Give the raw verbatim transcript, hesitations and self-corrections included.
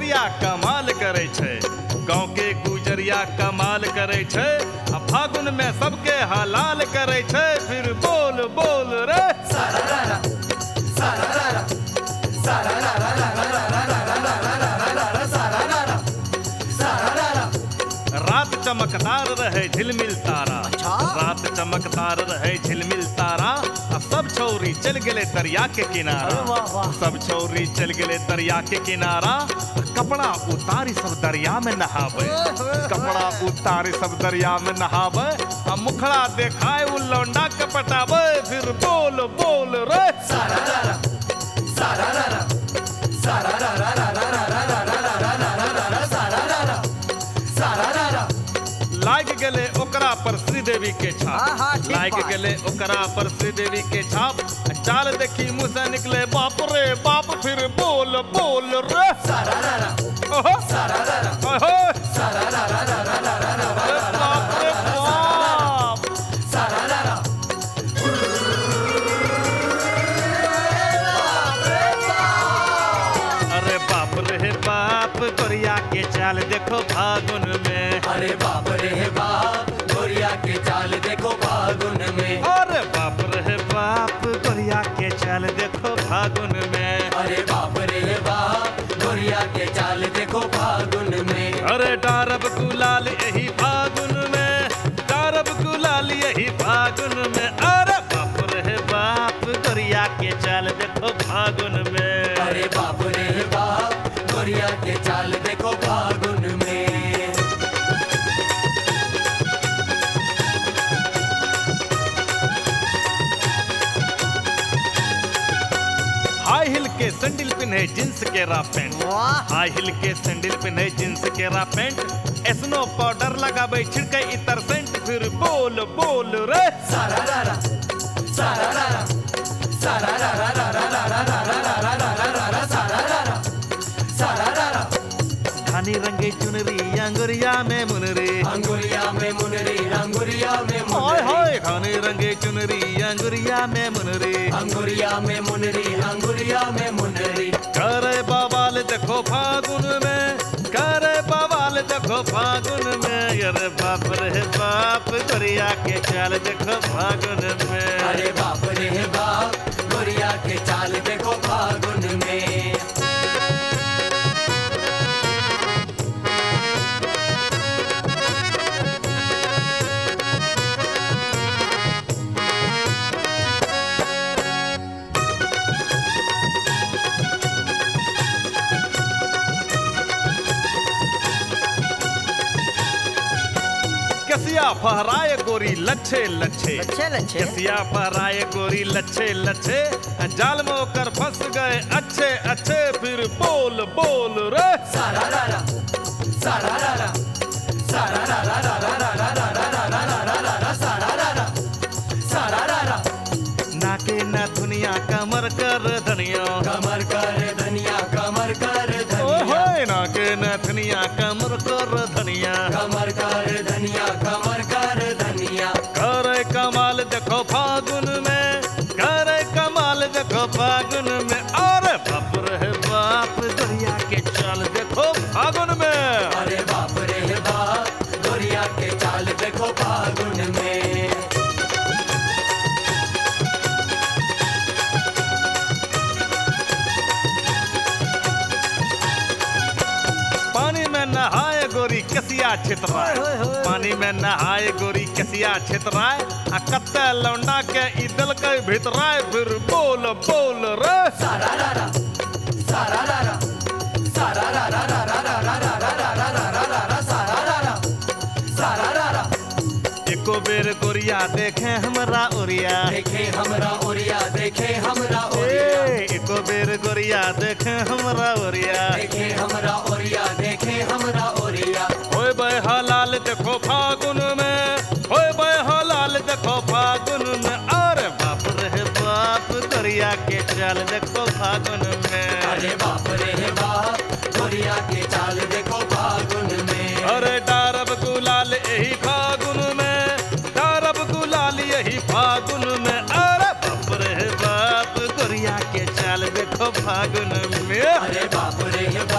गुजरिया कमाल करे छे, गाँव के गुजरिया कमाल करे छे, आ फागुन में सबके हलाल करे छे। फिर बोल बोल रे सारारारा सारारारा सारारारा सारारारा सारारारा सारारारा। रात चमकदार रहे झिलमिल तारा, अच्छा? रात चमकदार रहे झिलमिल तारा, आ सब छौरी चल गेले दरिया के किनारा। अरे वाह, वाह। सब छौरी चल गेले दरिया के किनारा, कपड़ा उतारी सब दरिया में नहावे, कपड़ा उतारी सब दरिया में नहावे, आ मुखड़ा देखाए उ लौंडा के पटावे। फिर बोल बोल रे सारारारा सारारारा सारारारा सारारारा सारारारा। लाग गेले ओकरा पर श्रीदेवी के हाँ, हाँ, छाप, ठीक लाग बात। गेले ओकरा पर श्रीदेवी के छाप। चाल देखी मुंह से निकले बाप रे बाप। फिर बोल बोल रे सारारारा ओहो सारारारा ओहो सारारारा अरे बाप रे बाप। सारारारा। अरे बाप रे बाप गोरिया के चाल देखो फागुन में। अरे बाप रे बाप गोरिया के चाल देखो फागुन में। अरे बाप रे बाप गोरिया के चाल देखो फागुन में। अरे बाप रे बाप गोरिया के चाल देखो फागुन में। अरे डारब गुलाल यही फागुन में, डारब गुलाल यही फागुन में। अरे बाप रे बाप गोरिया के चाल देखो फागुन में। अरे बाप रे बाप गोरिया के चाल देखो फागुन में। हाई हिल के सैंडल पिन्हे जींस के रा पैंट, हाई हिल के सैंडल पिन्हे जींस के रा पैंट। स्नो पाउडर लगाबे छिड़के इतर सेंट। फिर बोल बोल रे सारारारा सारारारा सारारारा सारारारा सारारारा। धानी रंगे चुनरी अंगुरिया में मुनरी, अंगुरिया में मुनरी अंगुरिया में हाय मुनरी हाय धानी रंगे चुनरी अंगुरिया में मुनरी। अंगुरिया में मुनरी अंगुरिया में मुनरी। करे बवाल देखो फागुन में, करे बवाल देखो फागुन में। अरे बाप रे बाप गोरिया के चाल देखो फागुन में। अरे बाप रे बाप गोरिया के चाल देखो फागुन में। कसिया फहराए गोरी लच्छे लच्छे, लच्छे लच्छे कसिया फहराए गोरी लच्छे लच्छे। जाल में होकर फंस गए अच्छे अच्छे। फिर बोल बोल रे सारारारा सारारारा सारारारा सारारारा सारारारा। नाके ना दुनिया कमर कर धनिया, कमर कर धनिया कमर कर ओए धनिया होए नाके ना दुनिया कमर कर धनिया। कमर कर धनिया कमर कर धनिया। करे कमाल देखो फागुन में, करे कमाल देखो फागुन में। अरे बाप रे बाप गोरिया के चाल देखो फागुन में। अरे बाप रे बाप गोरिया के चाल देखो फागुन में। पानी में नहाए गोरी कसिया छितराए, ओए, ओए, ओए। पानी में नहाए गोरी कसिया छितराए। आ कत्ते लौंडा के इदल के भितराए। फिर बोल बोल रे सारारारा सारारारा सारारारा सारारारा सारारारा। एको बेर गोरिया देखे हमरा ओरिया, देखे हमरा ओरिया देखे हमरा ओरिया ए एको बेर गोरिया देखे हमरा ओरिया। देखे हमरा ओरिया देखे हमरा ओरिया। होए बे हलाल देखो फागुन में, होए बे हलाल देखो फागुन में। अरे बाप रे बाप गोरिया के चाल देखो फागुन में। अरे बाप रे बाप गोरिया के चाल देखो फागुन में। अरे डारब गुलाल यही फागुन में, डारब गुलाल यही फागुन में। अरे बाप रे बाप गोरिया के चाल देखो फागुन में। अरे बाप रे बाप